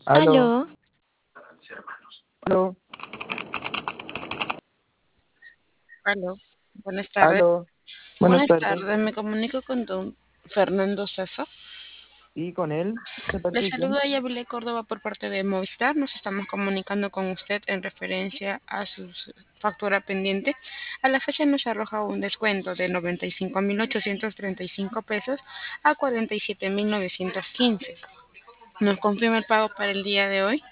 Aló, Aló, aló, Aló, buenas tardes. aló. Buenas Buenas tardes. tardes, me comunico con don Fernando César. ¿Y con él? ¿De Le parte de saludo quién? a Yabilé Córdoba por parte de Movistar. Nos estamos comunicando con usted en referencia a su factura pendiente. A la fecha nos arroja un descuento de 95.835 pesos a 47.915. ¿Nos confirma el pago para el día de hoy?